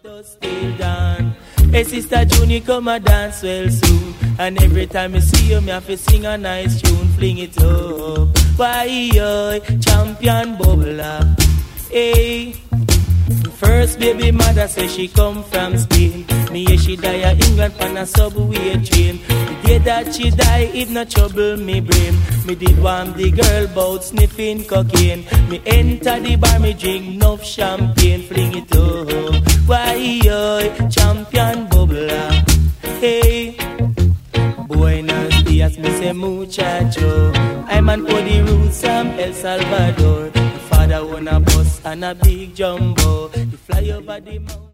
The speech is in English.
Still done. Hey, Sister Junie, come and dance well soon. And every time I see you, me have to sing a nice tune. Fling it up. Why, yo, champion bubbler. Hey. First baby mother say she come from Spain. Me hear she die a England pan a subway train. The day that she die, it not trouble me brain. Me did warm the girl bout sniffing cocaine. Me enter the bar, me drink enough champagne. Fling it up. Why, yo, champion bubbler. Hey, buenos dias, me say muchacho. I'm an Odi roots from El Salvador. The father own a bus and a big jumbo. He fly over the mountain.